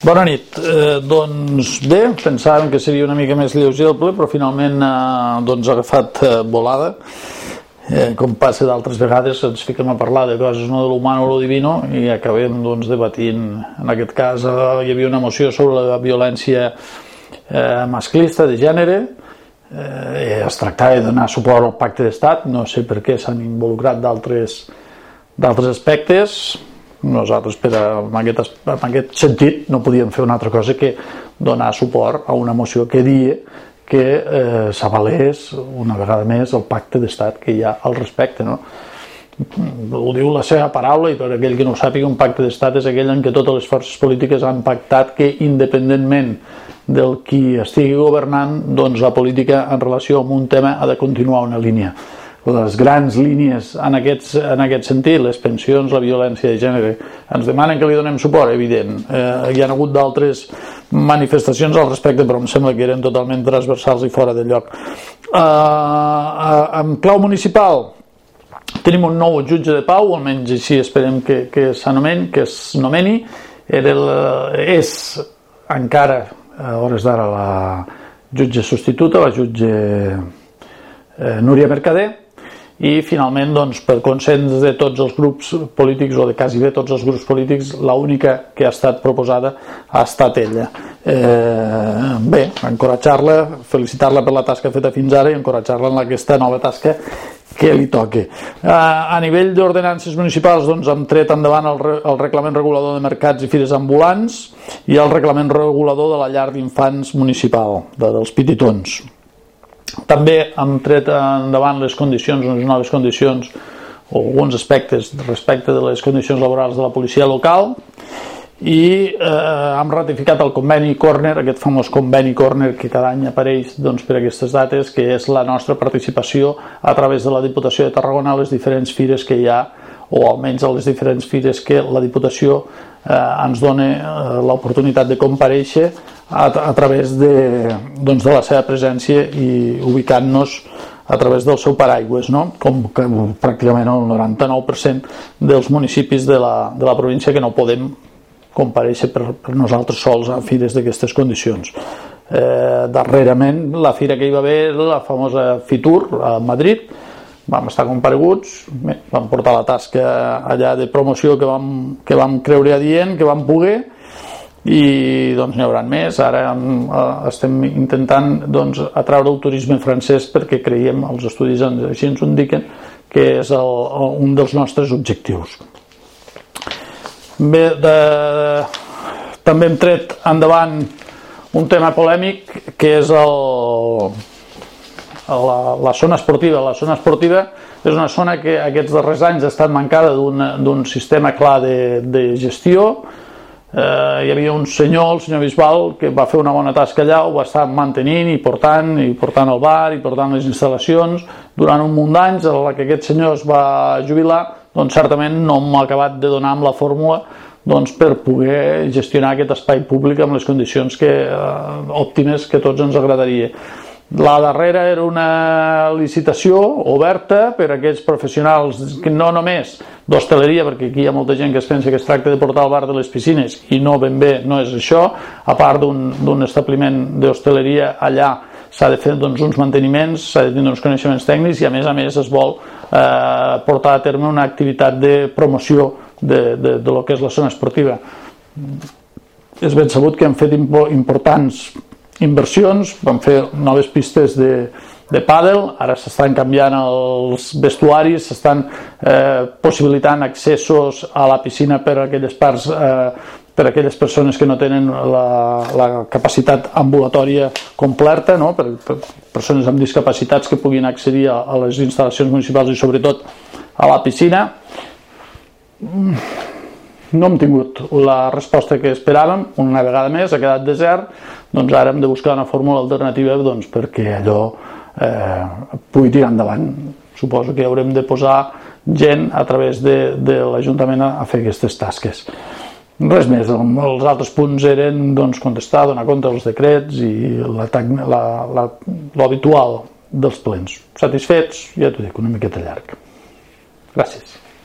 Bona nit. Doncs bé, pensàvem que seria una mica més lleuger el ple, però finalment ha agafat volada. Com passa d'altres vegades, ens fiquem a parlar de coses no de l'humano o lo divino i acabem debatint. En aquest cas hi havia una moció sobre la violència masclista de gènere. Es tractava de donar suport al pacte d'estat, no sé per què s'han involucrat d'altres aspectes. Nosaltres en aquest sentit no podíem fer una altra cosa que donar suport a una moció que dia que s'avalés una vegada més el pacte d'estat que hi ha al respecte, no? Ho diu la seva paraula, i per aquell que no ho sàpiga, un pacte d'estat és aquell en què totes les forces polítiques han pactat que independentment del qui estigui governant, doncs la política en relació amb un tema ha de continuar una línia. Les grans línies en aquest sentit, les pensions, la violència de gènere, ens demanen que li donem suport, evident. Hi ha hagut d'altres manifestacions al respecte, però em sembla que eren totalment transversals i fora de lloc. En clau municipal tenim un nou jutge de pau, almenys així esperem que es nomeni. És encara a hores d'ara la jutge substituta, la jutge Núria Mercader, i finalment, per consens de tots els grups polítics, o de quasi bé tots els grups polítics, l'única que ha estat proposada ha estat ella. Bé, encoratjar-la, felicitar-la per la tasca feta fins ara i encoratjar-la en aquesta nova tasca que li toqui. A nivell d'ordenances municipals, hem tret endavant el reglament regulador de mercats i fires ambulants i el reglament regulador de la llar d'infants municipal, dels petitons. També hem tret endavant les condicions, unes noves condicions o alguns aspectes respecte de les condicions laborals de la policia local i hem ratificat el conveni Corner, aquest famós conveni Corner que cada any apareix per aquestes dates, que és la nostra participació a través de la Diputació de Tarragona a les diferents fires que hi ha, o almenys a les diferents fires que la Diputació ens dona l'oportunitat de comparèixer a través de la seva presència i ubicant-nos a través del seu paraigües, no? Com que pràcticament el 99% dels municipis de la província que no podem comparèixer per nosaltres sols a fires d'aquestes condicions. Darrerament la fira que hi va haver, la famosa Fitur a Madrid, vam estar compareguts, vam portar la tasca allà de promoció que vam creure adient, que vam poder, i n'hi haurà més. Ara estem intentant atraure el turisme francès perquè creiem, els estudis així ens ho indiquen, que és un dels nostres objectius. Bé, també hem tret endavant un tema polèmic que és la zona esportiva. La zona esportiva és una zona que aquests darrers anys ha estat mancada d'un sistema clar de gestió. Hi havia un senyor, el senyor Bisbal, que va fer una bona tasca allà, ho va estar mantenint i portant el bar i portant les instal·lacions durant un munt d'anys. A la que aquest senyor es va jubilar, certament no m'ha acabat de donar amb la fórmula per poder gestionar aquest espai públic amb les condicions òptimes que tots ens agradaria. La darrera era una licitació oberta per a aquells professionals, no només d'hostaleria, perquè aquí hi ha molta gent que es pensa que es tracta de portar el bar de les piscines, i no, ben bé, no és això. A part d'un establiment d'hostaleria, allà s'ha de fer uns manteniments, s'ha de tenir uns coneixements tècnics i a més es vol portar a terme una activitat de promoció de lo que és la zona esportiva. És ben sabut que hem fet importants inversions, vam fer noves pistes de pàdel, ara s'estan canviant els vestuaris, s'estan possibilitant accessos a la piscina per a aquelles parts, per a aquelles persones que no tenen la capacitat ambulatòria completa, no? Per persones amb discapacitats que puguin accedir a les instal·lacions municipals i sobretot a la piscina. No hem tingut la resposta que esperàvem, una vegada més ha quedat desert, ara hem de buscar una fórmula alternativa perquè allò pugui tirar endavant. Suposo que haurem de posar gent a través de l'Ajuntament a fer aquestes tasques. Res més, els altres punts eren contestar, donar compte dels decrets i l'habitual dels plens. Satisfets? Ja t'ho dic, una miqueta llarg. Gràcies.